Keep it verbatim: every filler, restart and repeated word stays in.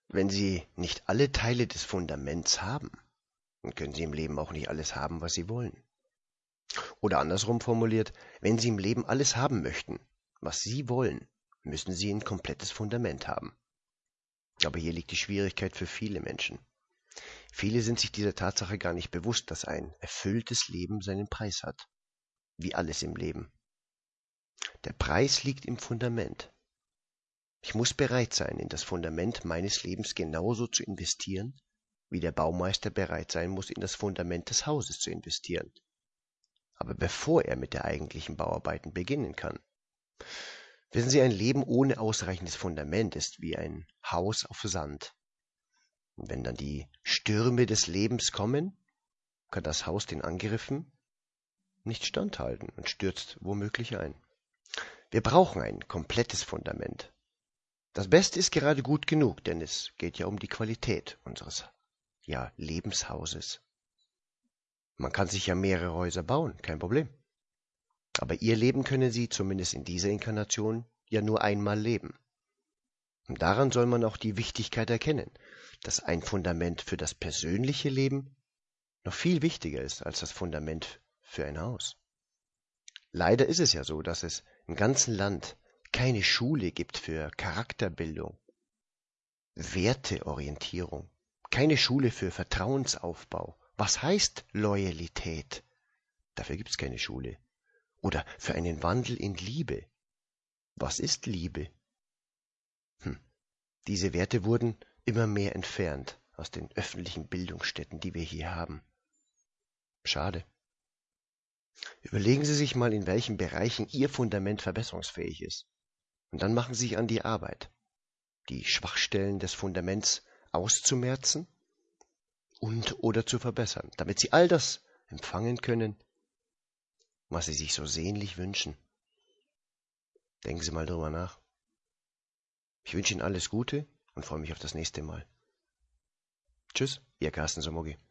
Wenn Sie nicht alle Teile des Fundaments haben, dann können Sie im Leben auch nicht alles haben, was Sie wollen. Oder andersrum formuliert, wenn Sie im Leben alles haben möchten, was Sie wollen, müssen Sie ein komplettes Fundament haben. Aber hier liegt die Schwierigkeit für viele Menschen. Viele sind sich dieser Tatsache gar nicht bewusst, dass ein erfülltes Leben seinen Preis hat. Wie alles im Leben. Der Preis liegt im Fundament. Ich muss bereit sein, in das Fundament meines Lebens genauso zu investieren, wie der Baumeister bereit sein muss, in das Fundament des Hauses zu investieren. Aber bevor er mit der eigentlichen Bauarbeiten beginnen kann. Wissen Sie, ein Leben ohne ausreichendes Fundament ist wie ein Haus auf Sand. Und wenn dann die Stürme des Lebens kommen, kann das Haus den Angriffen nicht standhalten und stürzt womöglich ein. Wir brauchen ein komplettes Fundament. Das Beste ist gerade gut genug, denn es geht ja um die Qualität unseres ja, Lebenshauses. Man kann sich ja mehrere Häuser bauen, kein Problem. Aber Ihr Leben können Sie, zumindest in dieser Inkarnation, ja nur einmal leben. Und daran soll man auch die Wichtigkeit erkennen, dass ein Fundament für das persönliche Leben noch viel wichtiger ist als das Fundament für ein Haus. Leider ist es ja so, dass es im ganzen Land keine Schule gibt für Charakterbildung, Werteorientierung, keine Schule für Vertrauensaufbau. Was heißt Loyalität? Dafür gibt es keine Schule. Oder für einen Wandel in Liebe. Was ist Liebe? Hm. Diese Werte wurden immer mehr entfernt aus den öffentlichen Bildungsstätten, die wir hier haben. Schade. Überlegen Sie sich mal, in welchen Bereichen Ihr Fundament verbesserungsfähig ist. Und dann machen Sie sich an die Arbeit, die Schwachstellen des Fundaments auszumerzen und oder zu verbessern, damit Sie all das empfangen können, was Sie sich so sehnlich wünschen. Denken Sie mal drüber nach. Ich wünsche Ihnen alles Gute und freue mich auf das nächste Mal. Tschüss, Ihr Carsten Somogi.